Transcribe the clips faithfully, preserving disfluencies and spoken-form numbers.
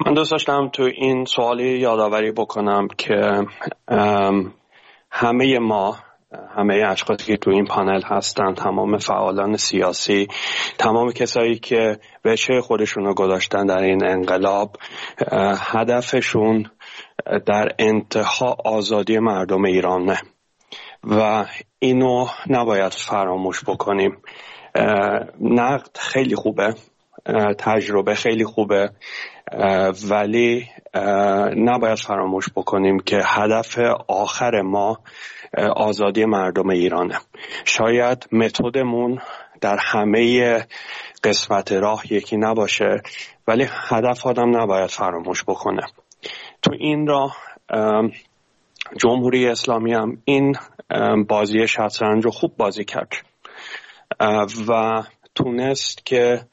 من دوست داشتم تو این سوالی یادآوری بکنم که همه ما، همه اشخاصی که تو این پانل هستن، تمام فعالان سیاسی، تمام کسایی که وجه خودشون رو گذاشتن در این انقلاب، هدفشون در انتها آزادی مردم ایرانه و اینو نباید فراموش بکنیم. نقد خیلی خوبه، تجربه خیلی خوبه، ولی نباید فراموش بکنیم که هدف آخر ما آزادی مردم ایرانه. شاید متدمون در همه قسمت راه یکی نباشه، ولی هدف آدم نباید فراموش بکنه. تو این راه جمهوری اسلامی هم این بازی شطرنج رو خوب بازی کرد و تونست که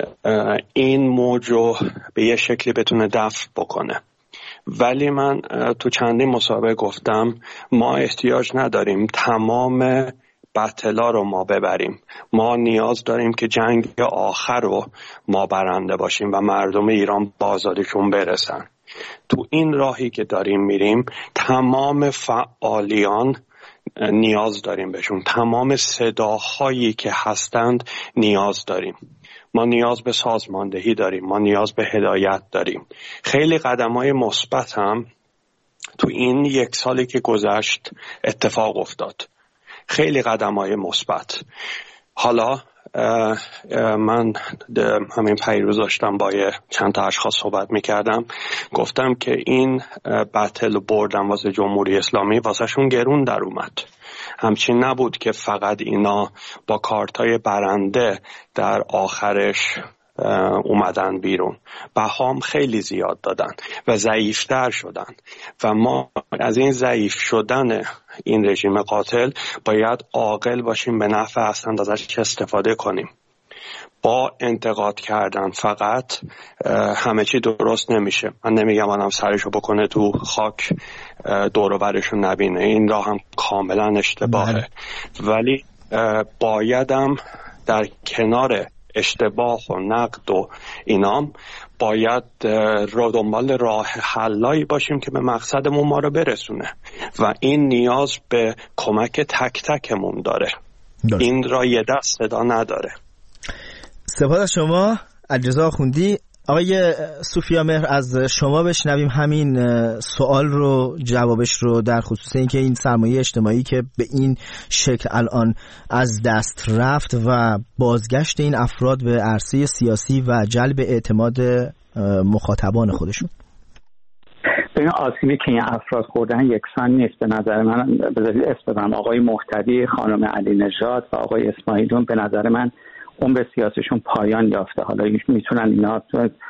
این موج رو به یه شکلی بتونه دفع بکنه. ولی من تو چندین مسابقه گفتم ما احتیاج نداریم تمام بتلا رو ما ببریم. ما نیاز داریم که جنگ آخر رو ما برنده باشیم و مردم ایران با آزادیشون برسن. تو این راهی که داریم میریم تمام فعالیان نیاز داریم بهشون، تمام صداهایی که هستند نیاز داریم. ما نیاز به سازماندهی داریم، ما نیاز به هدایت داریم. خیلی قدم‌های مثبت هم تو این یک سالی که گذشت اتفاق افتاد، خیلی قدم‌های مثبت. حالا من همین پیروز داشتم با چند تا اشخاص صحبت میکردم، گفتم که این بتل بردن واسه جمهوری اسلامی واسه شون گرون در اومد. همچین نبود که فقط اینا با کارتای برنده در آخرش اومدن بیرون. بهام خیلی زیاد دادن و ضعیفتر شدن و ما از این ضعیف شدن این رژیم قاتل باید عاقل باشیم، به نفع اصلا ازش استفاده کنیم. با انتقاد کردن فقط همه چی درست نمیشه. من نمیگم آدم سرشو بکنه تو خاک دور و برشو نبینه، این راه هم کاملا اشتباهه. ولی بایدم در کنار اشتباه و نقد و اینام باید رو دنبال راه حلایی باشیم که به مقصدمون ما رو برسونه و این نیاز به کمک تک تکمون داره. داشت. این را یه دست صدا نداره. سپاس از شما علیرضا آخوندی. آقای سوفیامهر، از شما بشنویم همین سوال رو، جوابش رو، در خصوص اینکه این سرمایه اجتماعی که به این شکل الان از دست رفت و بازگشت این افراد به عرصه سیاسی و جلب اعتماد مخاطبان خودشون. این آسیبی که این افراد خوردن یکسان نیست. به نظر من، بذارید اسم ببرم، آقای مهتدی، خانم علی نژاد و آقای اسماعیلیون به نظر من عمر سیاسیشون پایان یافته. حالا میتونن اینا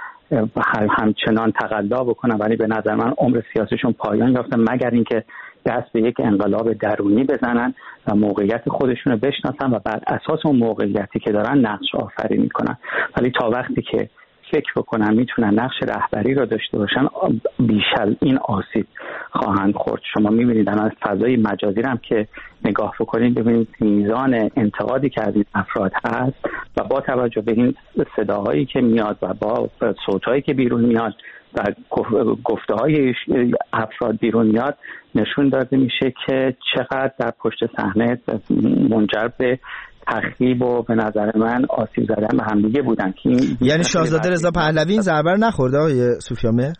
همچنان تقلا بکنن، ولی به نظر من عمر سیاسیشون پایان یافته، مگر اینکه دست به یک انقلاب درونی بزنن و موقعیت خودشون رو بشناسن و بر اساس اون موقعیتی که دارن نقش آفرینی کنن. ولی تا وقتی که فکر بکنن میتونن نقش رهبری رو داشته باشن، بیشتر این آسیب خواهند خورد. شما میبینید الان فضای مجازی هم که نگاه بکنید، ببینید میزان انتقادی که از این افراد هست و با توجه به این صداهایی که میاد و با صوتهایی که بیرون میاد و گفته‌های افراد بیرون میاد، نشون داده میشه که چقدر در پشت صحنه منجر به تخریب و به نظر من آسیب زدن به همدیگه بودن. که یعنی شاهزاده رضا پهلوی این ضربه نخورده آقای سوفیامهر؟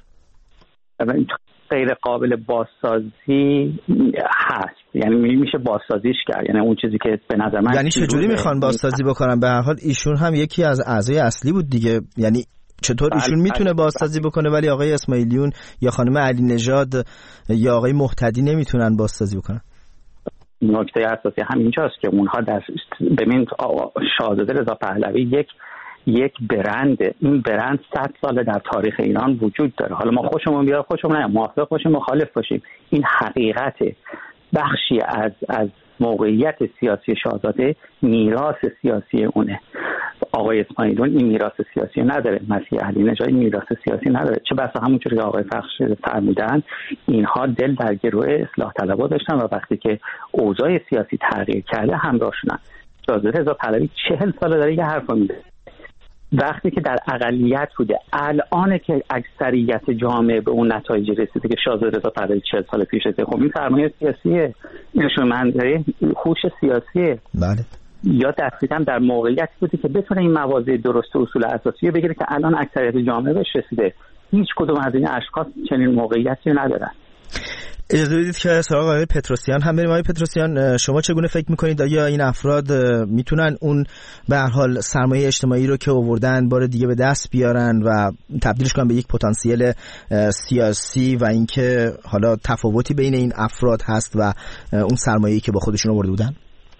غیر قابل بازسازی هست، یعنی میشه بازسازیش کرد. یعنی اون چیزی که به نظر من، یعنی چجوری میخوان بازسازی بکنن؟ به هر حال ایشون هم یکی از اعضای اصلی بود دیگه. یعنی چطور ایشون میتونه بازسازی بکنه ولی آقای اسماعیلیون یا خانم علی نژاد یا آقای مهتدی نمیتونن بازسازی بکنن؟ نکته اساسی همینجاست که اونها در ببین شاهزاده رضا پهلوی یک یک برند، این برند صد ساله در تاریخ ایران وجود داره. حالا ما خوشمون بیاد خوشمون نیاد، موافق باشیم مخالف باشیم، این حقیقته. بخشی از از موقعیت سیاسی شاهزاده میراث سیاسی اونه. آقای اسماعیلیون این میراث سیاسی نداره، مسیح علی نژاد این میراث سیاسی نداره. چه بسا همونجوری که آقای فخر فرمودن، اینها دل در گروه اصلاح طلبها داشتن و وقتی که اوضاع سیاسی تغییر کرده همراهشونن. شاهزاده رضا پهلوی چهل ساله داره یه حرفو میزنه. وقتی که در اقلیت بوده، الان که اکثریت جامعه به اون نتایج رسیده که شاهزاده رضا پهلوی چهل سال پیش رسیده. خب این سرمایه سیاسیه، نشون منظره هوش سیاسیه. بله. یا دقیقاً در موقعیتی بوده که بتونه این مواضع درست و اصول اساسی بگیره که الان اکثریت جامعه بهش رسیده. هیچ کدوم از این اشخاص چنین موقعیتی ندارن. اجازه بدید که سراغ آقای پتروسیان هم بریم. آقای پتروسیان، شما چگونه فکر میکنید آیا این افراد میتونن اون به هر حال سرمایه اجتماعی رو که آوردن بار دیگه به دست بیارن و تبدیلش کنن به یک پتانسیل سیاسی و اینکه حالا تفاوتی بین این افراد هست و اون سرمایه‌ای که با خودشون آورده بودن؟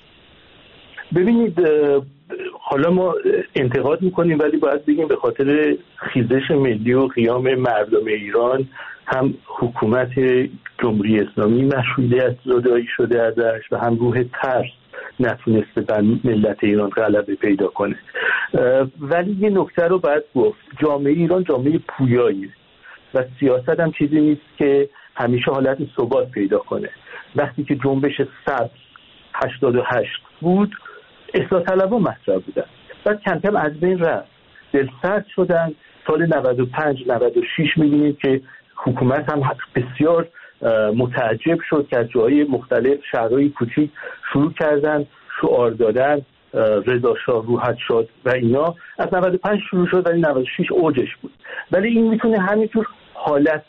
ببینید، حالا ما انتقاد میکنیم ولی باید بگیم به خاطر خیزش ملی و قیام مردم ایران هم حکومت جمهوری اسلامی مشروعیت زدایی شده ازش و هم روح ترس نتونسته بر ملت ایران غلبه پیدا کنه. ولی یه نکته رو باید گفت، جامعه ایران جامعه پویاییه و سیاست هم چیزی نیست که همیشه حالت ثبات پیدا کنه. وقتی که جنبش سبز هشتاد و هشت بود، اصلاح طلبها مطرح بودن، بعد کم کم از بین رفت، دلسرد شدن. سال نود و پنج نود و شش می‌بینیم که حکومت هم بسیار متعجب شد که از جاهای مختلف شهرهای کوچیک شروع کردن شعار دادن، رضا شاه روحت شد و اینا. از نود و پنج شروع شد ولی نود و شش اوجش بود. ولی این میتونه همینطور حالت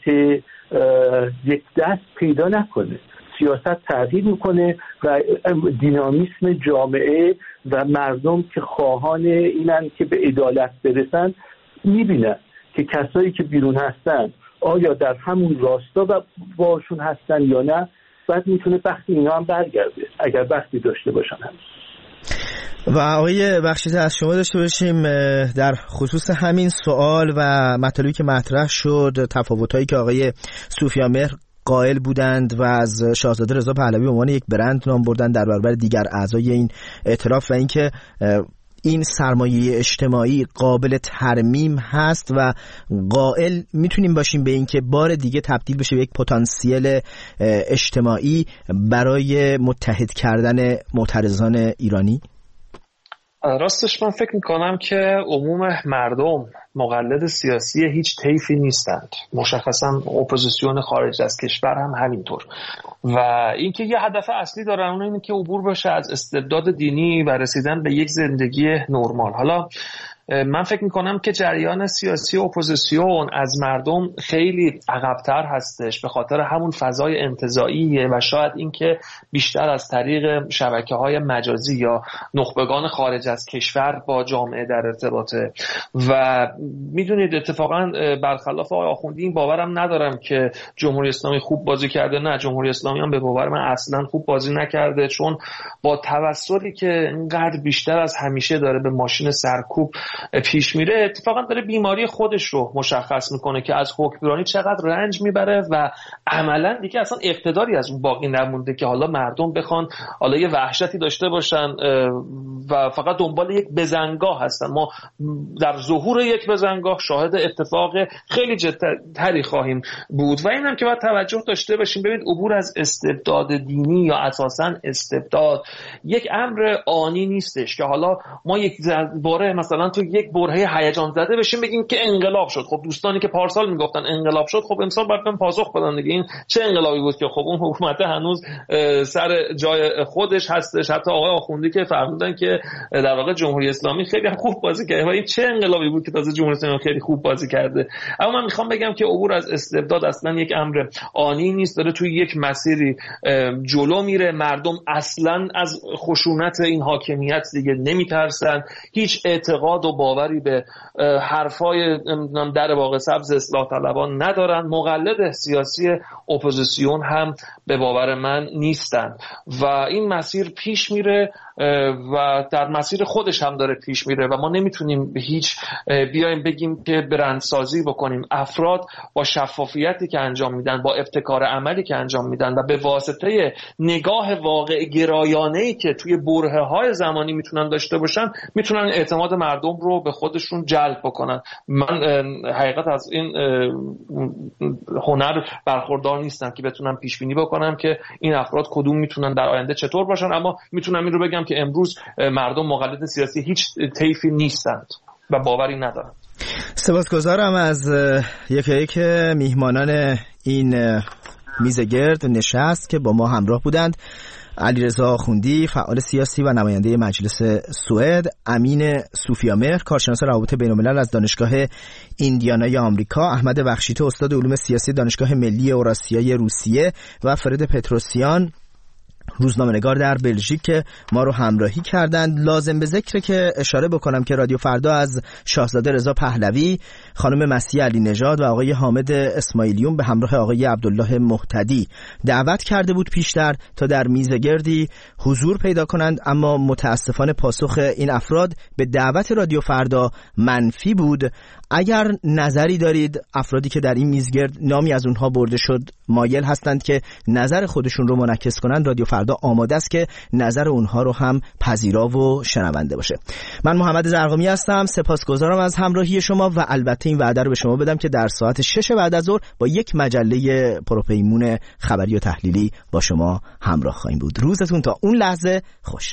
یک دست پیدا نکنه. سیاست تغییر میکنه و دینامیسم جامعه و مردم که خواهان اینن که به عدالت برسن میبینن که کسایی که بیرون هستن آیا در همون راستا و باشون هستن یا نه. بعد میتونه بختی اینا هم برگرده اگر بختی داشته باشن هم. و آقای بخشیده از شما داشته باشیم در خصوص همین سوال و مطالبی که مطرح شد، تفاوتایی که آقای صوفیامهر قائل بودند و از شاهزاده رضا پهلوی به عنوان یک برند نام بردن در برابر دیگر اعضای این ائتلاف و اینکه این سرمایه اجتماعی قابل ترمیم هست و قائل میتونیم باشیم به اینکه بار دیگه تبدیل بشه به یک پتانسیل اجتماعی برای متحد کردن معترضان ایرانی. راستش من فکر میکنم که عموم مردم مقلد سیاسی هیچ طیفی نیستند، مشخصا اپوزیسیون خارج از کشور هم همینطور، و اینکه یه هدف اصلی دارن، اون اینه که عبور بشه از استبداد دینی و رسیدن به یک زندگی نرمال. حالا من فکر میکنم که جریان سیاسی اپوزیسیون از مردم خیلی عقب‌تر هستش به خاطر همون فضای انتزاعیه و شاید اینکه بیشتر از طریق شبکه‌های مجازی یا نخبگان خارج از کشور با جامعه در ارتباطه. و میدونید اتفاقا برخلاف آقای آخوندی این باورم ندارم که جمهوری اسلامی خوب بازی کرده. نه، جمهوری اسلامی هم به باور من اصلا خوب بازی نکرده، چون با توسلی که اینقدر بیشتر از همیشه داره به ماشین سرکوب پیش میره، اتفاقا داره بیماری خودش رو مشخص میکنه که از حکمرانی چقدر رنج میبره و عملا دیگه اصلا اقتداری از اون باقی نمونده که حالا مردم بخوان حالا یه وحشتی داشته باشن و فقط دنبال یک بزنگاه هستن. ما در ظهور یک بزنگاه شاهد اتفاق خیلی جدتری خواهیم بود و اینم که باید توجه داشته باشیم. ببینید، عبور از استبداد دینی یا اساسا استبداد یک امر آنی نیستش که حالا ما یک باره مثلا تو یک برهه هیجان زده بشیم بگیم که انقلاب شد. خب دوستانی که پارسال میگفتن انقلاب شد، خب امسال باید پاسخ بدن دیگه این چه انقلابی بود که خب اون حکومت هنوز سر جای خودش هستش. حتی آقای آخوندی که فرمودن که در واقع جمهوری اسلامی خیلی خوب بازی کرده و این چه انقلابی بود که تازه جمهوری اسلامی خیلی خوب بازی کرده. اما من میخوام بگم که عبور از استبداد اصلا یک امر آنی نیست، داره توی یک مسیری جلو میره. مردم اصلا از خشونت این حاکمیت دیگه نمیترسن، هیچ اعتقاد و باوری به حرفای در واقع سبز اصلاح طلبان ندارن. مقلد سیاسی اپوزیسیون هم به باور من نیستن و این مسیر پیش میره و در مسیر خودش هم داره پیش میره و ما نمیتونیم هیچ بیایم بگیم که برندسازی بکنیم. افراد با شفافیتی که انجام میدن، با ابتکار عملی که انجام میدن و به واسطه نگاه واقع گرایانه‌ای که توی برهه‌های زمانی میتونن داشته باشن، میتونن اعتماد مردم رو به خودشون جلب بکنن. من حقیقت از این هنر برخوردار نیستم که بتونم پیش بینی بکنم که این افراد کدوم میتونن در آینده چطور باشن، اما میتونم این رو بگم که امروز مردم مقلد سیاسی هیچ طیفی نیستند. و باوری ندارند. سپاسگزارم از یکی یک میهمانان این میز گرد نشست که با ما همراه بودند. علیرضا آخوندی، فعال سیاسی و نماینده مجلس سوئد، امین سوفیامهر، کارشناس روابط بین‌الملل از دانشگاه ایندیانای آمریکا، احمد بخشیته، استاد علوم سیاسی دانشگاه ملی اوراسیای روسیه و فرید پتروسیان، روزنامه‌نگار در بلژیک که ما رو همراهی کردند. لازم به ذکره که اشاره بکنم که رادیو فردا از شاهزاده رضا پهلوی، خانم مسیح علی نژاد و آقای حامد اسماعیلیون به همراه آقای عبدالله مهتدی دعوت کرده بود پیشتر تا در میزگردی حضور پیدا کنند، اما متاسفانه پاسخ این افراد به دعوت رادیو فردا منفی بود. اگر نظری دارید، افرادی که در این میزگرد نامی از اونها برده شد مایل هستند که نظر خودشون رو منعکس کنند، رادیو فردا آماده است که نظر اونها رو هم پذیرا و شنونده باشه. من محمد زرقامی هستم، سپاسگزارم از همراهی شما و البته این وعده رو به شما بدم که در ساعت شش بعد از ظهر با یک مجله پروپیمون خبری و تحلیلی با شما همراه خواهیم بود. روزتون تا اون لحظه خوش.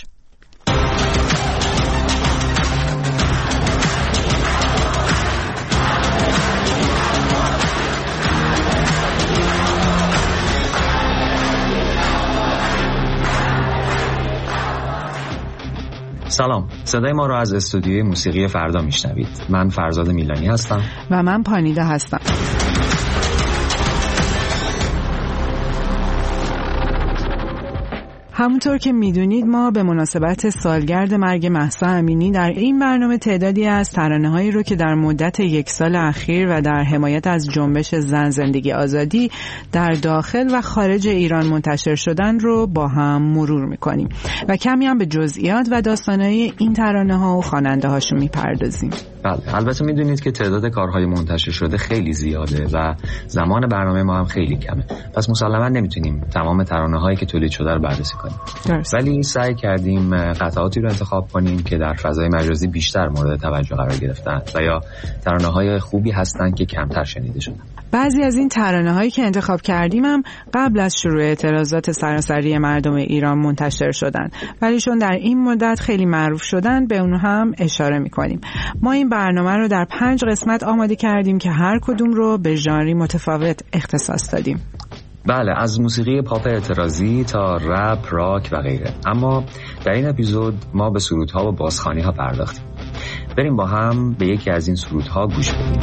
سلام، صدای ما را از استودیوی موسیقی فردا میشنوید. من فرزاد میلانی هستم و من پانیده هستم. همونطور که میدونید ما به مناسبت سالگرد مرگ مهسا امینی در این برنامه تعدادی از ترانه‌هایی رو که در مدت یک سال اخیر و در حمایت از جنبش زن زندگی آزادی در داخل و خارج ایران منتشر شدن رو با هم مرور میکنیم و کمی هم به جزئیات و داستانهای این ترانه‌ها و خواننده‌هاشون میپردازیم. بله، البته میدونید که تعداد کارهای منتشر شده خیلی زیاده و زمان برنامه ما هم خیلی کمه، پس مسلماً نمیتونیم تمام ترانه‌هایی که تولید شده رو بررسی کنیم. درست. ولی سعی کردیم قطعاتی رو انتخاب کنیم که در فضای مجازی بیشتر مورد توجه قرار گرفتن و یا ترانه‌های خوبی هستن که کمتر شنیده شدن. بعضی از این ترانه‌هایی که انتخاب کردیم هم قبل از شروع اعتراضات سراسری مردم ایران منتشر شدن، ولی چون در این مدت خیلی معروف شدن به اونها هم اشاره می‌کنیم. ما این برنامه رو در پنج قسمت آماده کردیم که هر کدوم رو به ژانری متفاوت اختصاص دادیم. بله، از موسیقی پاپ اعتراضی تا رپ، راک و غیره. اما در این اپیزود ما به سرودها و بازخوانی‌ها پرداختیم. بریم با هم به یکی از این سرودها گوش بدیم.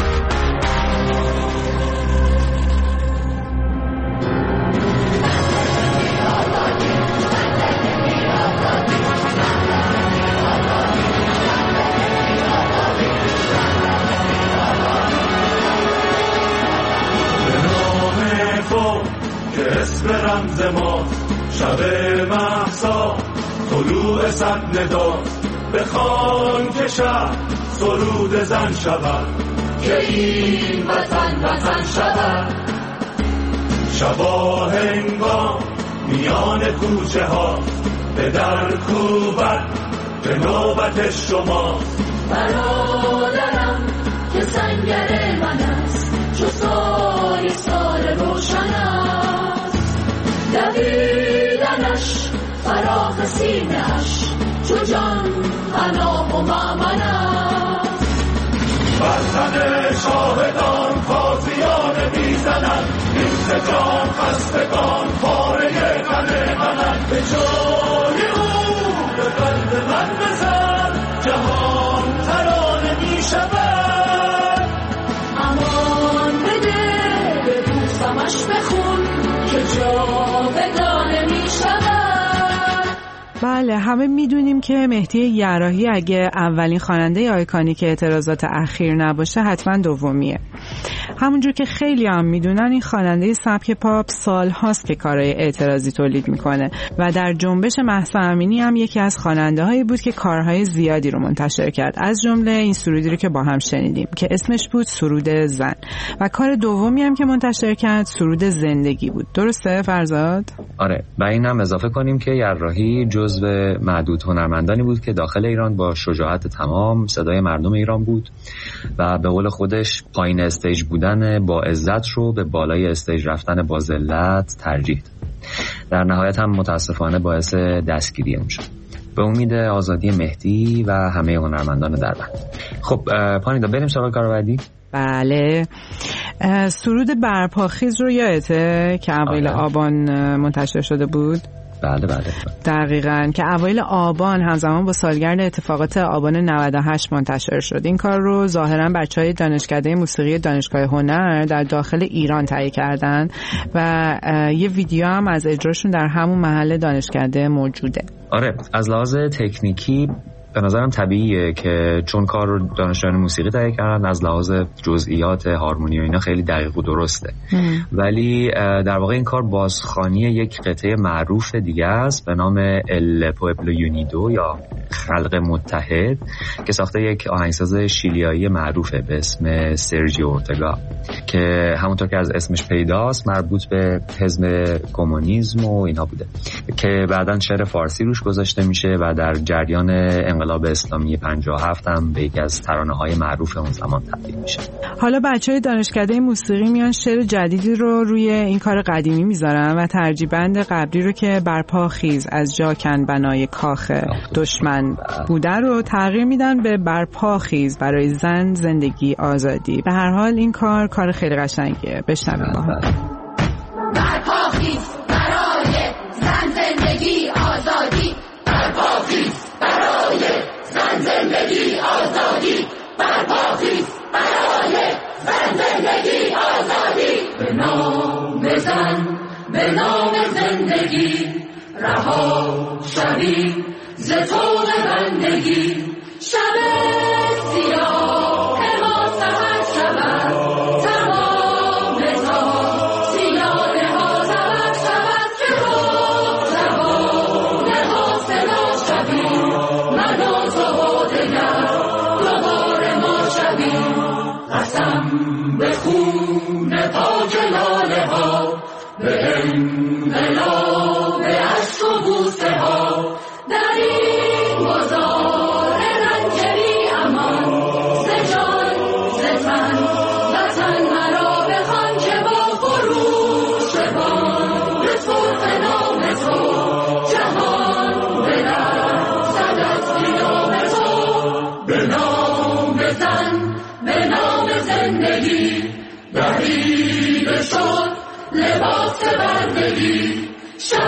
رمز ما شب مهسا طلوع صد ندا بخوان که شب سرود زن شود که این وطن وطن شود. شبا هنگام میان کوچه ها به در کوبت به نوبت شما. برادرم که سنگر من است چو سای سال روشن است. دویدنش فراخ سینه‌اش چو جان پناه و مأمن است. بر تن شاهدان تازیانه میزنند این جان خستگان پاره تن منند. به جای او به قلب من بزن جهان ترانه میشود. امان بده به دوستمش بخون که جاودانه میشود. بله، همه میدونیم که مهدی یراحی اگه اولین خواننده آیکونیک اعتراضات اخیر نباشه حتما دومیه. همونجور که خیلی هم میدونن این خواننده سبک پاپ سال هاست که کارهای اعتراضی تولید میکنه و در جنبش مهسا امینی هم یکی از خواننده هایی بود که کارهای زیادی رو منتشر کرد، از جمله این سرودی رو که با هم شنیدیم که اسمش بود سرود زن، و کار دومی هم که منتشر کرد سرود زندگی بود. درسته فرزاد؟ آره، و این هم اضافه کنیم که یراحی جزو معدود هنرمندانی بود که داخل ایران با شجاعت تمام صدای مردم ایران بود و به قول خودش پایین استیج بودن با عزت رو به بالای استیج رفتن با ذلت ترجیح داد. در نهایت هم متاسفانه باعث دستگیری اون شد. به امید آزادی مهدی و همه هنرمندان دربند. خب پانیدا بریم سراغ کار بعدی. بله، سرود برپاخیز رو یادته که اوایل آبان منتشر شده بود؟ بله بله دقیقاً، که اوایل آبان همزمان با سالگرد اتفاقات آبان نود و هشت منتشر شد. این کار رو ظاهراً بچهای دانشکده موسیقی دانشگاه هنر در داخل ایران تهیه کردن و یه ویدیو هم از اجراشون در همون محل دانشکده موجوده. آره، از لحاظ تکنیکی به نظرم طبیعیه که چون کار رو دانشجویان موسیقی تهیه کردن، از لحاظ جزئیات هارمونی و اینا خیلی دقیق و درسته. ولی در واقع این کار بازخوانی یک قطعه معروف دیگه است به نام ال پوبلو یونیدو یا خلق متحد که ساخته یک آهنگساز شیلیایی معروفه به اسم سرجیو اورتگا که همونطور که از اسمش پیداست مربوط به حزب کمونیسم و اینا بوده که بعداً شعر فارسی روش گذاشته میشه و در جریان انقلاب اسلامی پنجاه و هفت هم به یکی از ترانه‌های معروف اون زمان تبدیل میشه. حالا بچهای دانشکده موسیقی میان شعر جدیدی رو روی این کار قدیمی میذارن و ترجیبند قبلی رو که برپا خیز از جا کن بنای کاخ دشمن بوده رو تغییر میدن به برپا خیز برای زن زندگی آزادی. به هر حال این کار کار خیلی قشنگیه، بشنویم با هم. برپا خیز برای زن زندگی آزادی، برپا خیز برای زن زندگی آزادی، برپا خیز برای زن زندگی آزادی. به نام زن، به نام زندگی رها شوی ز طوق بندگی. شب سیاه ما سحر شود، تمام سیانه ها زبر شود که با جوانه ها صدا شویم، من و تو دگر دوباره ما شویم. قسم به خون پاک لاله ها، به انقلاب عشق و بوسه ها، در این گذار رنج بی امان ز جان ز تن وطن مرا بخوان که با خروش بان به طرق نام تو جهان بدرد از قیام تو. به نام زن، به نام زندگی دریده شد لباس بردگی. شب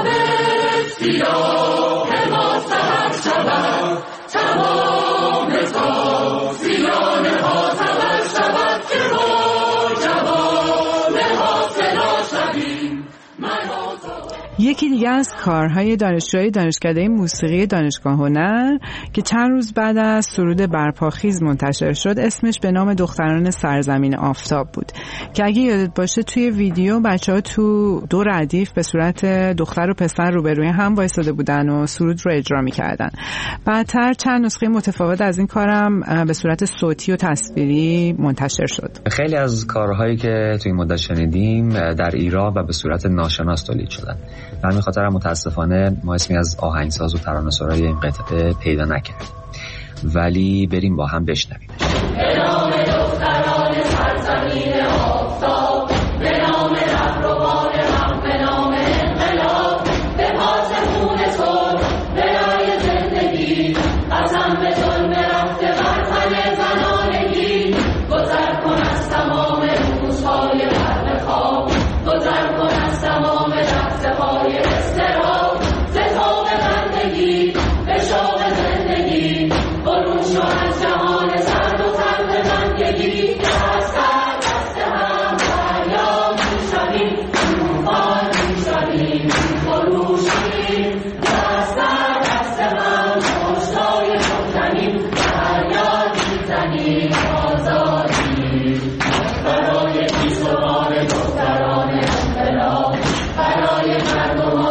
سیاه ما سحر شود، تمام تازیانه ها سبر شود که با جوانه ها صدا شویم. یکی دیگه از کارهای دانشجوی دانشکده موسیقی دانشگاه هنر که چند روز بعد از سرود برپاخیز منتشر شد اسمش به نام دختران سرزمین آفتاب بود که اگه یادت باشه توی ویدیو بچه‌ها تو دو ردیف به صورت دختر و پسر روبروی هم وایساده بودن و سرود رو اجرا می‌کردن. بعدتر چند نسخه متفاوت از این کارم به صورت صوتی و تصویری منتشر شد. خیلی از کارهایی که توی این مدت شنیدیم در ایران و به صورت ناشناس تولید شدن. به همین خاطر متاسفانه ما اسمی از آهنگساز و ترانه‌سرای این قطعه پیدا نکردیم. ولی بریم با هم بشنویم. به نام دختران سرزمین آفتاب، به نام رهروان حق، به نام انقلاب، به پاس خون تو برای زندگی، قسم به ظلم رفته بر تن زنانگی. گذر کن از تمام روزهای غرق خواب، گذر کن از تمام لحظه‌های اضطراب، ز طوق بندگی به شوق زندگی. برون شو از جهان سرد و تلخ زندگی، دست در دست هم دریا می‌شویم، طوفان می‌شویم، خروشیم. دست در دست هم پشتای شکنیم، دریا می‌زنیم آزادی. برای پیشروان دختران انقلاب، برای مردم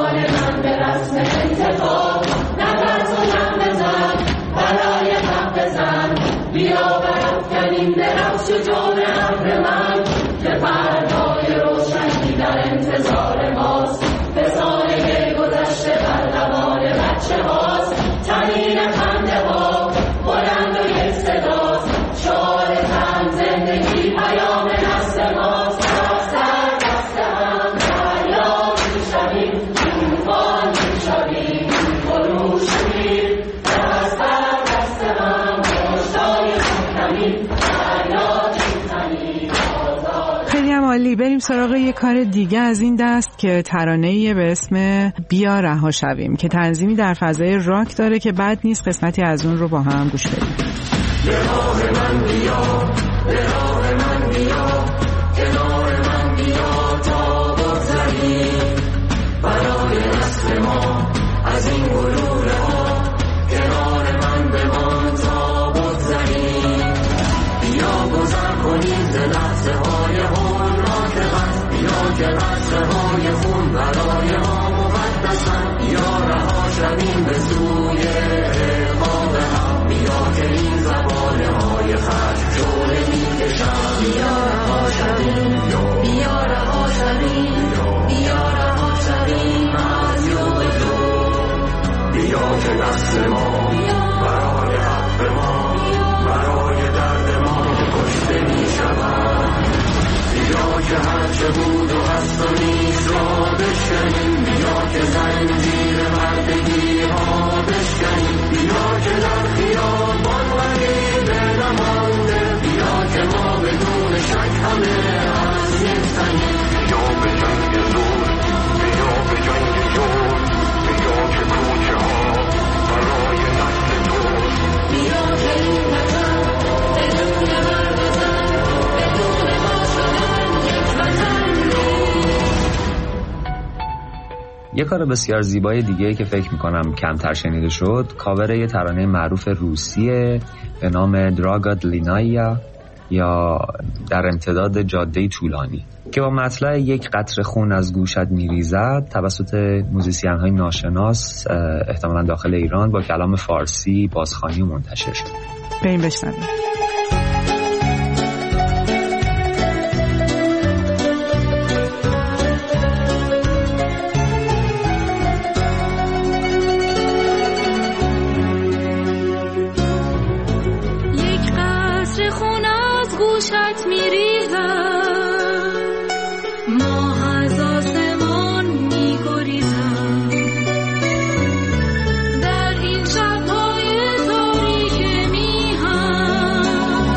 هم عالی. بریم سراغ یه کار دیگه از این دست که ترانه‌ای به اسم بیا رها شویم که تنظیمی در فضای راک داره که بد نیست قسمتی از اون رو با هم گوش بدیم. به راه من بیا، به راه من بیا، کنار من بیا تا بگذریم برای نسل ما از این گلوله ها، کنار من بمان تا بگذریم. بیا گذر کنیم ز لحظه های هولناک غم، بیا که قطره های خون برای ما مقدسن. بیا رها شویم به سوی عقاب هم، بیا که این زبانه های خشم شعله میکشن. بیا رها شویم، بیا رها شویم، بیا رها شویم از یوغ تو. بیا که دست ما برای حق ما، برای درد ما کشته میشود. بیا که هرچه بود و هست و نیست را بشکنیم، بیا که زنجیر مردگی ها بشکنیم. بیا که در خیابان غریبه نمانده، بیا که ما بدون شک همه از یک تنیم. بیا به جنگ زور، بیا به جنگ جور، بیا که کوچه ها برای نسل تو. بیا که این وطن بدون مرد و زن، بدون ما شدن یک وطن یه کار بسیار زیبای دیگه که فکر میکنم کمتر شنیده شد کاور یه ترانه معروف روسیه به نام دراگا دلینایا یا در امتداد جاده طولانی که با مطلع یک قطره خون از گوشت میریزد توسط موزیسین های ناشناس احتمالاً داخل ایران با کلام فارسی بازخوانی و منتشر شد. بریم بشنویم. گوشت میریزم، ماه از آسمان میگریزم. در این شب‌های تاریک میهم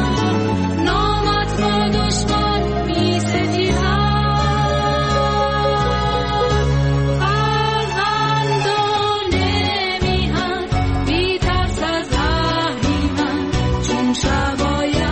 نامت با دشمن میستیزم. فرزندان میهن بی ترس از اهریمن، چون شباید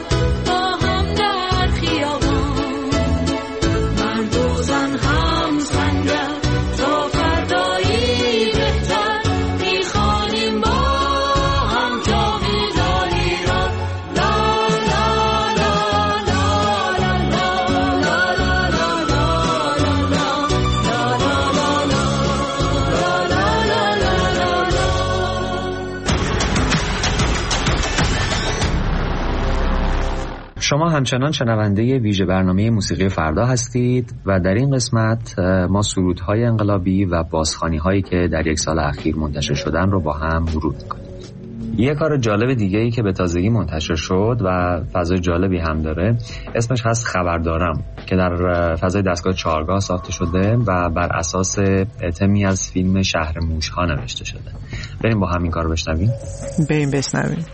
شما همچنان شنونده ویژه برنامه موسیقی فردا هستید و در این قسمت ما سرودهای انقلابی و بازخوانی‌هایی که در یک سال اخیر منتشر شدن رو با هم مرور می‌کنیم. یه کار جالب دیگه‌ای که به تازگی منتشر شد و فضای جالبی هم داره اسمش هست خبردارم که در فضای دستگاه چهارگاه ساخته شده و بر اساس تمی از فیلم شهر موش‌ها نوشته شده. بریم با هم این کار رو بشنویم. بریم بشنویم.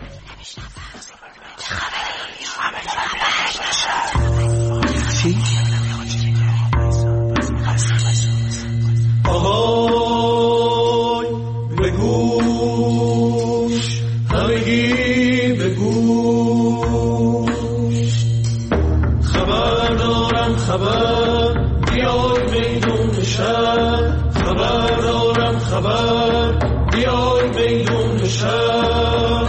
آهای بگوش، همگی بگوش، خبر دارم خبر، بیای میدون شهر. خبر دارم خبر، بیای میدون شهر.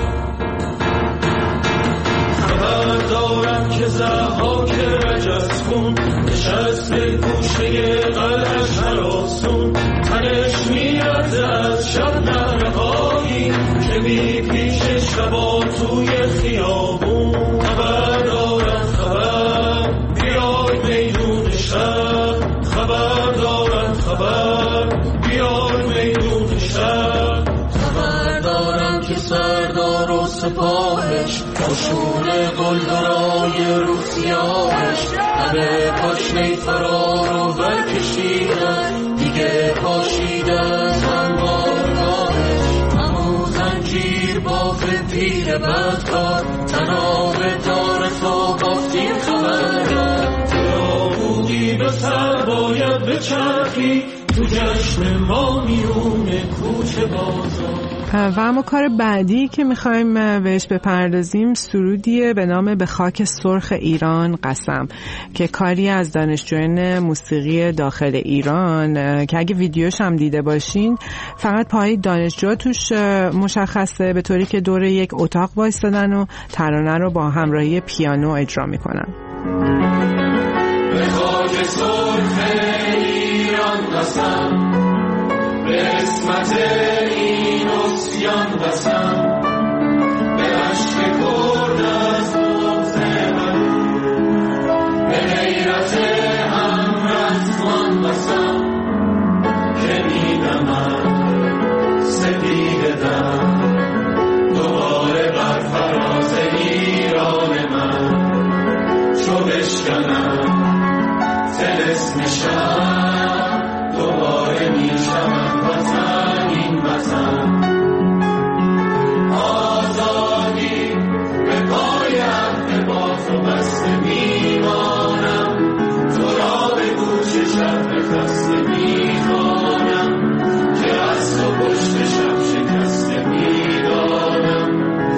خبر دارم که ضحاک رجز کن نشسته گوشه قلعش هراسون، تنش میرزه از شب نرهایی که می پیش شبا توی خیابون. خبر دارم خبر، بیای میدون شهر. خبر دارم خبر، بیای میدون شهر. خبر دارم که سردار و سپاهش قشون قلدرای روسیاهش همه پاشنه فرار رو برکشیدن، دیگه پاشیدن زنبارگاهش. همون زنجیر باف پیر بدکار تناب دار تو بافتیم خبر. و سر باید بچرخی تو جشن ما میون کوچه بازار. و اما کار بعدی که میخوایم بهش بپردازیم سرودیه به نام به خاک سرخ ایران قسم که کاری از دانشجویان موسیقی داخل ایران که اگه ویدیوش هم دیده باشین فقط پای دانشجو توش مشخصه، به طوری که دور یک اتاق وایستادن و ترانه رو با همراهی پیانو اجرا میکنن. به خاک سرخ ایران قسم، به اسمت این اسیان قسم، به عشق کرد از بغض من، به غیرت همرزمان قسم که میدمد سپید دم دوباره بر فراز ایران من چو بشکنم طلسم شب دوباره میشود وطن این وطن. آزادی به پای عهد باز و بسته میمانم، تو را به گوش شب خسته میخوانم که از تو پشت شب شکسته میدانم.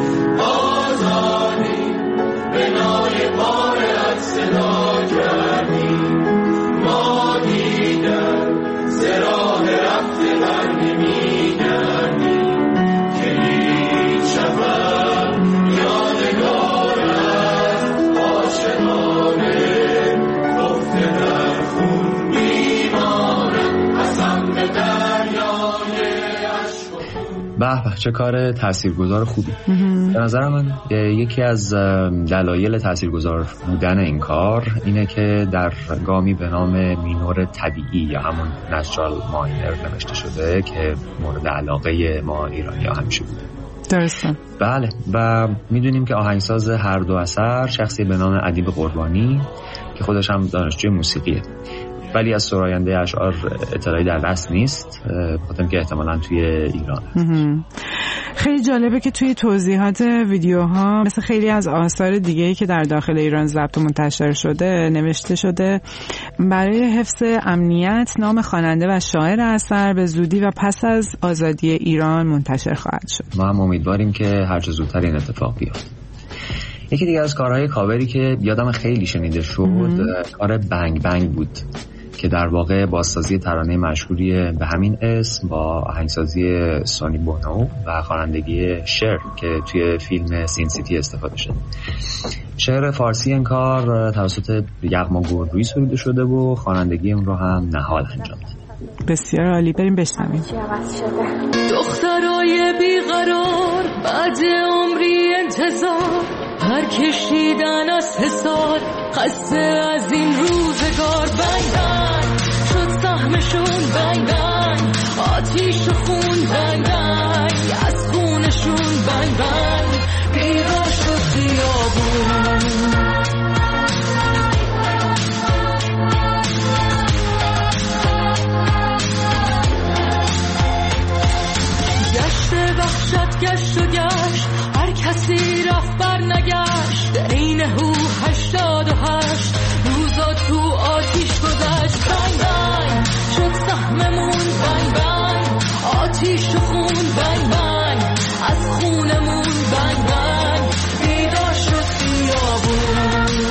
آزادی به نای پارت صدا کردی، ما دیگر زراه رفته بر نمی گردی که هیچ شفر یادگار از عاشقانه گفته در خون میمانم قسم به دریای عشق و خون. به به چه کار تاثیرگذار خوبی. به نظر من یکی از دلایل تاثیرگذار بودن این کار اینه که در گامی به نام مینور طبیعی یا همون نچرال ماینر نوشته شده که مورد علاقه ما ایرانی ها همیشه بوده. درسته. بله و میدونیم که آهنگساز هر دو اثر شخصی به نام ادیب قربانی که خودش هم دانشجوی موسیقیه، ولی از سراینده اشعار اطلاعی در دست نیست، بخاطر که احتمالاً توی ایران هست. خیلی جالبه که توی توضیحات ویدیوها مثل خیلی از آثار دیگه‌ای که در داخل ایران ضبط و منتشر شده نوشته شده برای حفظ امنیت نام خواننده و شاعر اثر به زودی و پس از آزادی ایران منتشر خواهد شد. ما هم امیدواریم که هر چه زودتر این اتفاق بیاد. یکی دیگه از کارهای کاوری که یادم خیلی شنیده شد کار بنگ بنگ بود که در واقع بازسازی ترانه مشهوری به همین اسم با آهنگسازی سونی بونو و خوانندگی شعر که توی فیلم سین سیتی استفاده شده. شعر فارسی این کار توسط یغما گلرویی سروده شده و خوانندگی اون رو هم نهال انجام داده. بسیار عالی، بریم بشنویم. دخترای بیقرار بعد عمری انتظار هر کشیدن از حسار خسته از این روزگار بنگ بنگ شد سهمشون بنگ بنگ آتیش و خون بنگ بنگ از خونشون بنگ بنگ بیدار شد خیابون. گشت وحشت گشت و گشت هر کسی رفت بر نگشت این هو هشتاد و هشت روزا تو آتیش گذشت بنگ بنگ شد سهممون بنگ بنگ آتیش و خون بنگ بنگ از خونمون بنگ بنگ بیدار شد خیابون.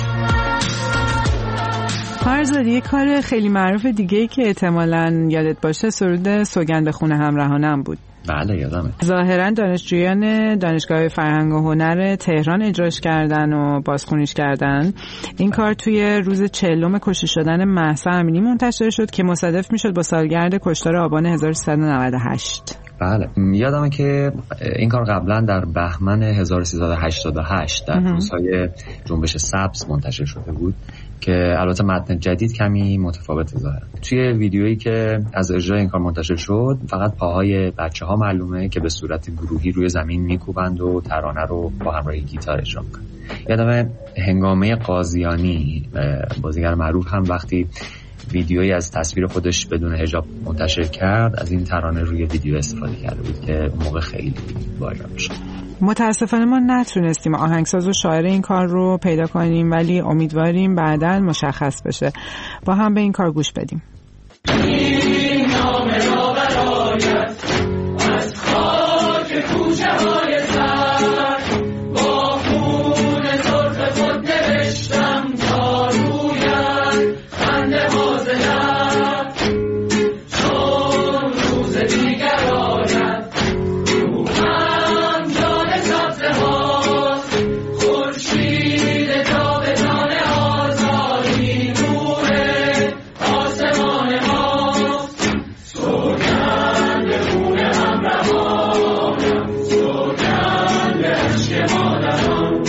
فرزاد یه کار خیلی معروف دیگه‌ای که احتمالاً یادت باشه سرود سوگند به خون همراهانم بود. بله یادمه. ظاهرا دانشجویان دانشگاه فرهنگ و هنر تهران اجراش کردن و بازخونیش کردن. این کار توی روز چهلم کشته شدن مهسا امینی منتشر شد که مصادف میشد با سالگرد کشتار آبان هزار و سیصد و نود و هشت. بله یادمه که این کار قبلا در بهمن هزار و سیصد و هشتاد و هشت در روزهای جنبش سبز منتشر شده بود که البته متن جدید کمی متفاوت ظاهره. توی ویدیویی که از اجرای این کار منتشر شد فقط پاهای بچه‌ها معلومه که به صورت گروهی روی زمین میکوبند و ترانه رو با همراهی گیتار اجرا میکنن. یادمه هنگامه قاضیانی بازیگر معروف هم وقتی ویدیویی از تصویر خودش بدون حجاب منتشر کرد از این ترانه روی ویدیو استفاده کرده بود که اون موقع خیلی وایرال شد. متاسفانه ما نتونستیم آهنگساز و شاعر این کار رو پیدا کنیم، ولی امیدواریم بعداً مشخص بشه. با هم به این کار گوش بدیم. این نامه را برایت از خاک کوچه های سر با خون سرخ خود نوشتم تا رویت خنده باز لب چون روز دیگر آید روحم جان سبزه هاست خورشید تابستان آزادی نور آسمان ماست سوگند خون همراهانم سوگند عشق مادران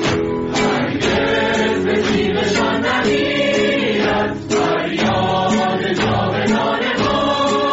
هرگز به تیغشان نمیرد فریاد جاودان ما.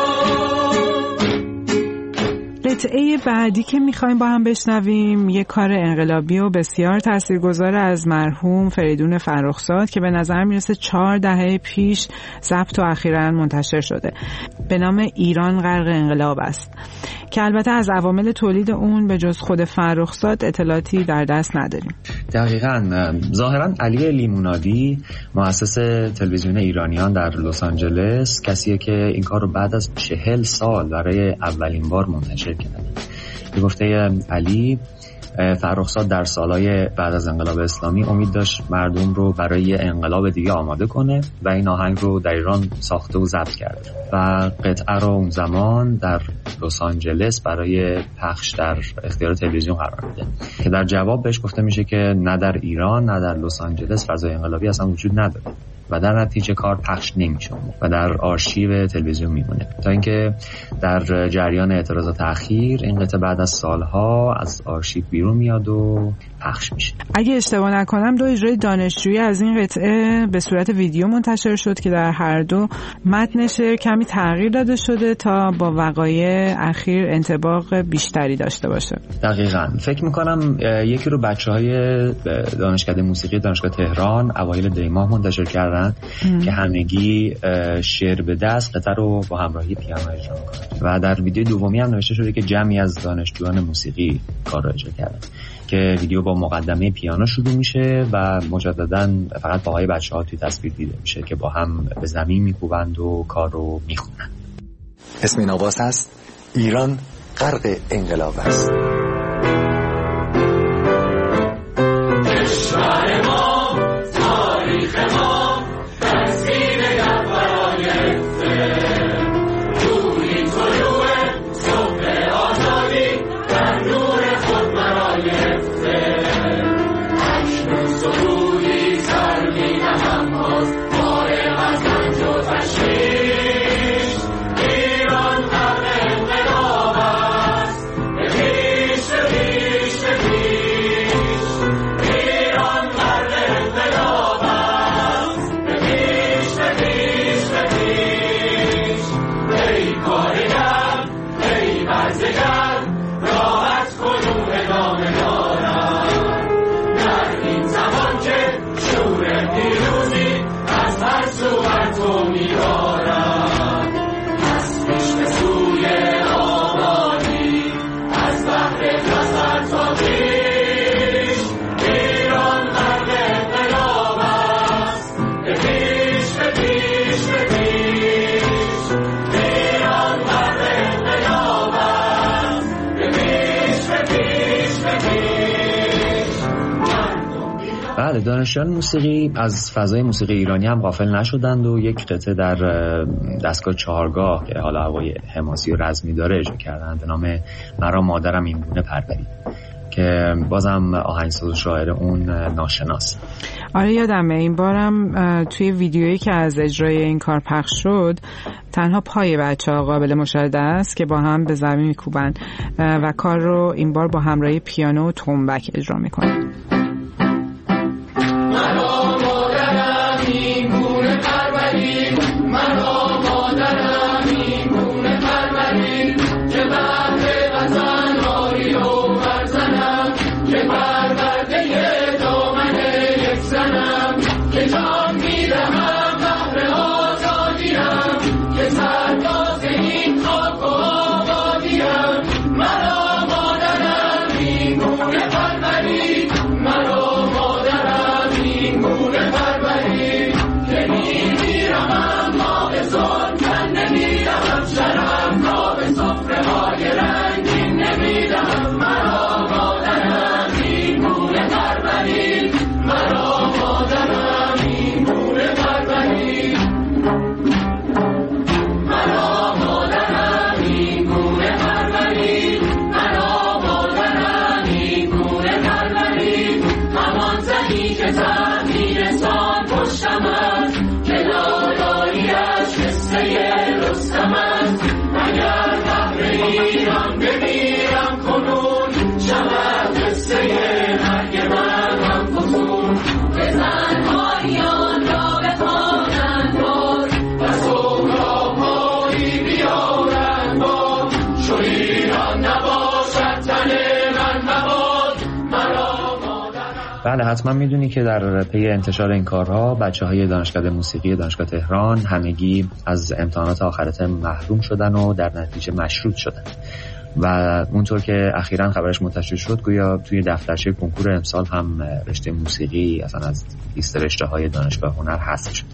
قطعه بعدی که میخوایم با هم بشنویم یه کار انقلابی و بسیار تاثیرگذار از مرحوم فریدون فرخزاد که به نظر میرسه چهار دهه پیش ضبط و اخیراً منتشر شده، به نام ایران غرق انقلاب است که البته از عوامل تولید اون به جز خود فرخزاد اطلاعاتی در دست نداریم. دقیقاً. ظاهراً علی لیمونادی مؤسس تلویزیون ایرانیان در لس آنجلس کسیه که این کار رو بعد از چهل سال برای اولین بار منتشر کرده. به گفته علی، فرخزاد در سالهای بعد از انقلاب اسلامی امید داشت مردم رو برای انقلاب دیگه آماده کنه و این آهنگ رو در ایران ساخته و ضبط کرده و قطعه رو اون زمان در لس آنجلس برای پخش در اختیار تلویزیون قرار میده که در جواب بهش گفته میشه که نه در ایران نه در لس آنجلس فضای انقلابی اصلا وجود نداره و در نتیجه کار پخش نمیشه و در آرشیو تلویزیون میمونه تا اینکه در جریان اعتراضات اخیر این قطعه بعد از سالها از آرشیو بیرون میاد و پخش میشه. اگه اشتباه نکنم دو اجرای دانشجویی از این قطعه به صورت ویدیو منتشر شد که در هر دو متنش کمی تغییر داده شده تا با وقایع اخیر انطباق بیشتری داشته باشه. دقیقاً. فکر میکنم یکی رو بچهای دانشکده موسیقی دانشگاه تهران اوایل دی ماه منتشر کردن ام. که همگی شعر به دست قطعه رو با همراهی پیانو اجرا میکنن و در ویدیو دومی هم نوشته شده که جمعی از دانشجویان موسیقی کار رو اجرا کردن که ویدیو با مقدمه پیانو شروع میشه و مجددا فقط پاهای بچه‌ها توی تصویر دیده میشه که با هم به زمین میکوبند و کار رو میخونن. اسم این آواز هست ایران غرق انقلاب است. کشور ما تاریخ ما در سینه برآیفته روی طلوع صبح آزادی در نور خود برآیفته اکنون سرودی سر می‌نهم باز فارغ از رنج و تشویش ایران غرق انقلاب است به پیش به پیش به پیش ایران غرق انقلاب است به پیش به پیش به پیش ای کارگر ای برزگر راحت کنون ادامه دارد در این زمان که شور پیروزی از هر سو بر تو می‌بارد از پیش به سوی آبادی از بحر خزر تا پیش ایران غرق انقلاب است به پیش به پیش به پیش ایران غرق انقلاب است به پیش به پیش به پیش مردم بله، دانشجویان موسیقی از فضای موسیقی ایرانی هم غافل نشدند و یک قطعه در دستگاه چهارگاه که حالا هوای حماسی و رزمی داره اجرا کردند به نام مرا مادرم این گونه پرورید که بازم آهنگساز و شاعر اون ناشناس. آره یادمه این بارم توی ویدیویی که از اجرای این کار پخش شد تنها پای بچه‌ها قابل مشاهده است که با هم به زمین میکوبن و کار رو این بار با همراهی پیانو و تنبک اجرا میکنن. مرا مادرم این گونه پرورید مرا مادرم این گونه پرورید که بهر وطن آری و برزنم که پرورده دامن یک زنم که جان میدهم بهر آزادیم که سرباز این خاک و آبادیم مرا مادرم این گونه من که لالایی‌اش قصه رستم است. اگر بهر ایران بمیرم کنون شود قصه مرگ من هم فزون. به زنهایان را بخوانند باز و سهراب‌هایی بیارند باز. چو ایران نباشد تن من مباد مرا مادرم. بله حتما میدونی که در پی انتشار این کارها بچه های دانشکده موسیقی دانشگاه تهران همگی از امتحانات آخر ترم محروم شدن و در نتیجه مشروط شدن و اونطور که اخیراً خبرش منتشر شد گویا توی دفترچه کنکور امسال هم رشته موسیقی اصلا از لیست رشته های دانشگاه هنر حذف شد.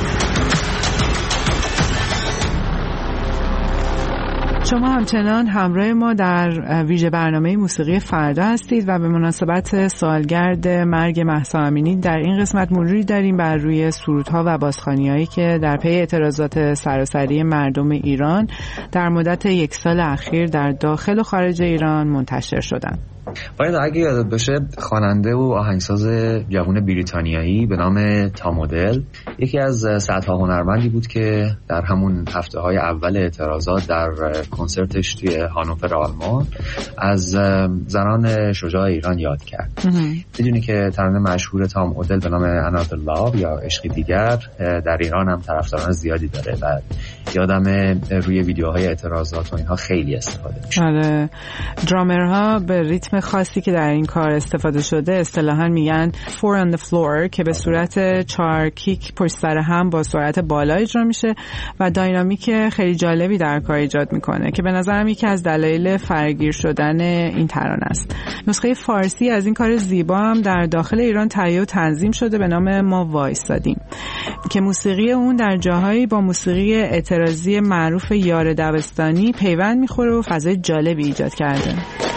شما همچنان همراه ما در ویژه برنامه موسیقی فردا هستید و به مناسبت سالگرد مرگ مهسا امینی در این قسمت مروری داریم بر روی سرودها و بازخوانی‌هایی که در پی اعتراضات سراسری مردم ایران در مدت یک سال اخیر در داخل و خارج ایران منتشر شدند. باید اگه یادت باشه خواننده و آهنگساز جوان بریتانیایی به نام تام اودل یکی از صدها هنرمندی بود که در همون هفته های اول اعتراضات در کنسرتش توی هانوفر آلمان از زنان شجاع ایران یاد کرد. میدونی که ترانه مشهور تام اودل به نام Another Love یا عشقی دیگر در ایران هم طرفداران زیادی داره و یادم روی ویدیوهای اعتراضات و اینها خیلی استفاده میشه. آره، درامرها به ریتم خاصی که در این کار استفاده شده اصطلاحاً میگن four on the floor که به صورت چهار کیک پشت سر هم با سرعت بالا اجرا میشه و داینامیک خیلی جالبی در کار ایجاد میکنه که به نظرم یکی از دلایل فراگیر شدن این ترانه است. نسخه فارسی از این کار زیبا هم در داخل ایران تهیه و تنظیم شده به نام ما وایسادیم که موسیقی اون در جاهایی با موسیقی اعتراضی معروف یار دبستانی پیوند میخوره و فضای جالبی ایجاد کرده.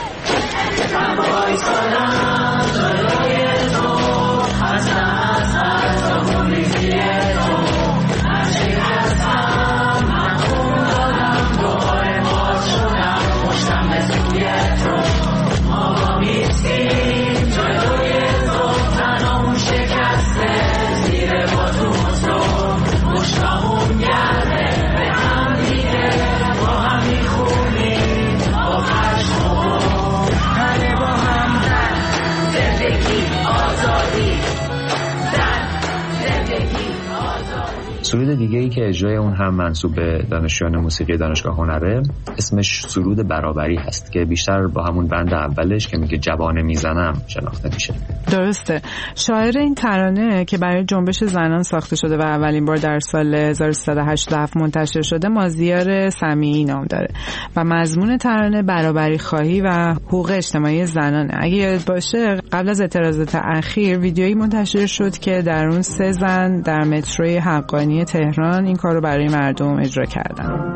سرود دیگه‌ای که اجرای اون هم منسوب به دانشجویان موسیقی دانشگاه هنره اسمش سرود برابری هست که بیشتر با همون بند اولش که میگه جوانه میزنم شناخته میشه. درسته. شاعر این ترانه که برای جنبش زنان ساخته شده و اولین بار در سال هزار و سیصد و هشتاد و هفت منتشر شده مازیار سمیعی نام داره و مضمون ترانه برابری خواهی و حقوق اجتماعی زنانه. اگه یاد باشه قبل از اعتراضات اخیر ویدیویی منتشر شد که در اون سه زن در متروی حقانی تهران این کار رو برای مردم اجرا کردن.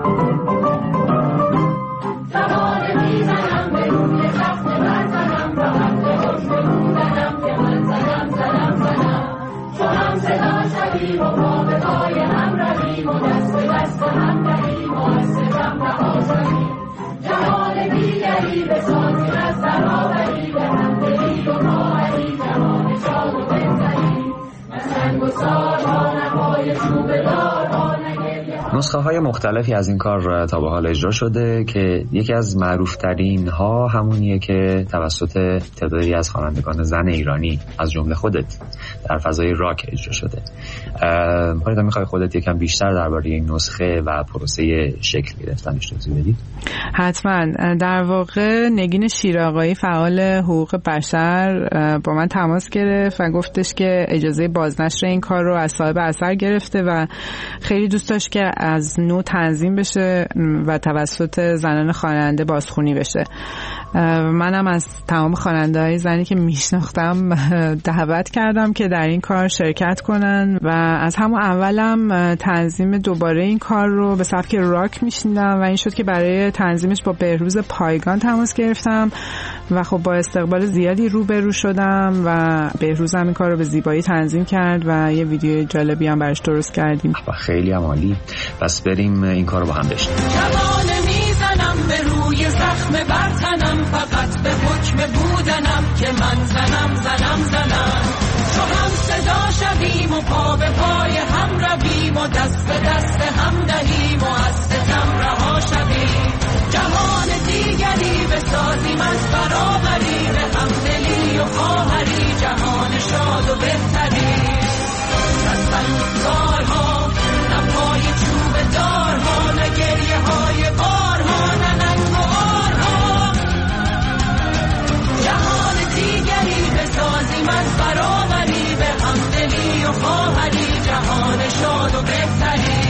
نسخه های مختلفی از این کار تا به حال اجرا شده که یکی از معروف ترین ها همونیه که توسط تعدادی از خوانندگان زن ایرانی از جمله خودت در فضای راک اجرا شده. پایدا میخوای خودت یکم بیشتر درباره این نسخه و پروسه شکل گرفتنش توضیح بدی؟ حتما. در واقع نگین شیرآقایی فعال حقوق بشر با من تماس گرفت و گفتش که اجازه بازنشر این کار رو از صاحب اثر گرفته و خیلی دوست داشت که از نو تنظیم بشه و توسط زنان خواننده بازخوانی بشه. منم از تمام خواننده‌های زنی که میشناختم دعوت کردم که در این کار شرکت کنن و از همون اولم تنظیم دوباره این کار رو به سبک راک میشنیدم و این شد که برای تنظیمش با بهروز پایگان تماس گرفتم و خب با استقبال زیادی روبرو شدم و بهروز هم این کار رو به زیبایی تنظیم کرد و یه ویدیو جالبی هم براش درست کردیم. خیلی عالی. پس بریم این کار رو با هم بشنویم. جوانه میزنم به روی زخم برتنم، فقط به حکم بودنم که من زنم زنم زنم، تو هم صدا شویم و پا به پای هم رویم و دست به دست هم دهیم و از ستم رها شویم. جهان دیگری بسازیم از برابری، به همدلی و خواهری، جهان شاد و بهتری. از کارها نه پای چوب دارها، نه گریه های بارها، نه ننگ و آرها. جهان دیگری بسازیم از برابری، به همدلی و خواهری، جهان شاد و بهتری.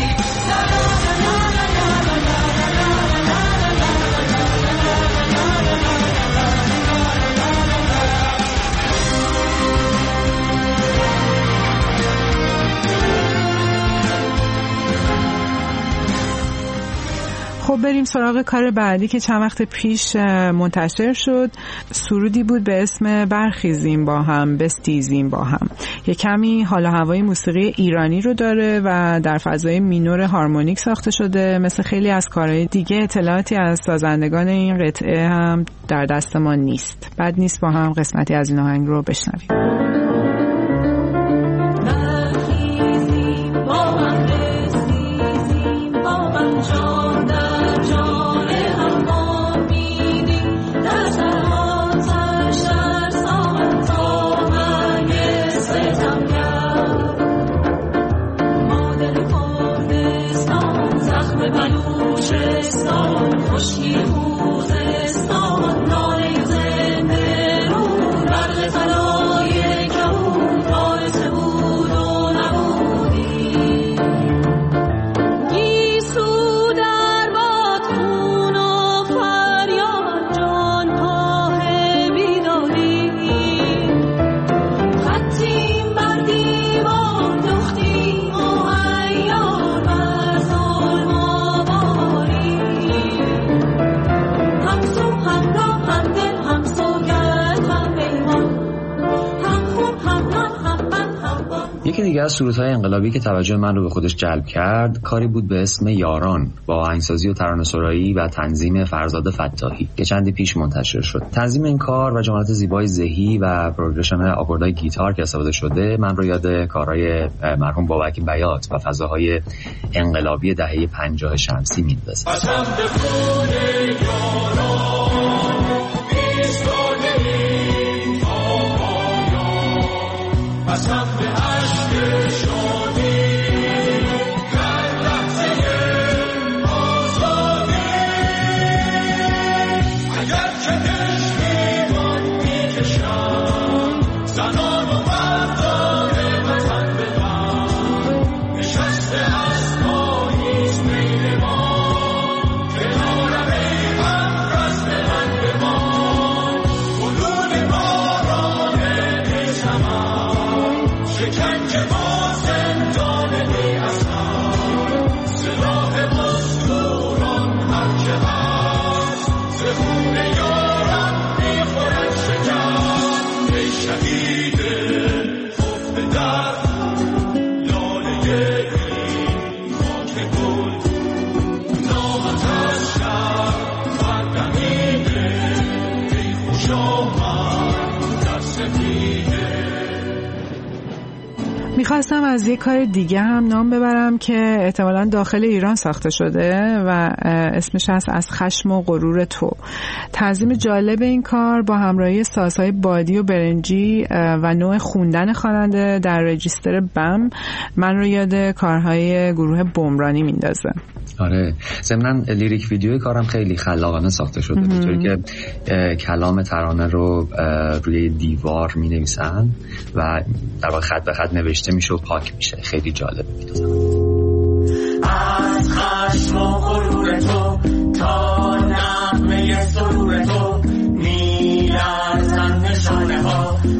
خب بریم سراغ کار بعدی که چند وقت پیش منتشر شد. سرودی بود به اسم برخیزیم با هم بستیزیم با هم. یه کمی حال و هوای موسیقی ایرانی رو داره و در فضای مینور هارمونیک ساخته شده. مثل خیلی از کارهای دیگه اطلاعاتی از سازندگان این قطعه هم در دست ما نیست. بد نیست با هم قسمتی از این آهنگ رو بشنویم. یکی دیگه از سرودهای انقلابی که توجه من رو به خودش جلب کرد کاری بود به اسم یاران با آهنگسازی و ترانه‌سرایی و تنظیم فرزاد فتاحی که چندی پیش منتشر شد. تنظیم این کار و جملات زیبای زهی و پروگرشن آکوردهای گیتار که استفاده شده من رو یاد کارهای مرحوم بابک بیات و فضاهای انقلابی دهه پنجاه شمسی میندازه. میخواستم از یک کار دیگه هم نام ببرم که احتمالاً داخل ایران ساخته شده و اسمش هست از خشم و غرور تو. تنظیم جالب این کار با همراهی سازهای بادی و برنجی و نوع خوندن خواننده در رجیستر بم من رو یاد کارهای گروه بمرانی میندازه. آره، ضمناً لیریک ویدیوی کارم خیلی خلاقانه ساخته شده به طوری که کلام ترانه رو روی دیوار می نویسن و در واقع خط به خط نوشته میشه و پاک میشه. خیلی جالب میدازم. از خشم و غرور تو تا نغمه سرور تو میلرزن نشانه ها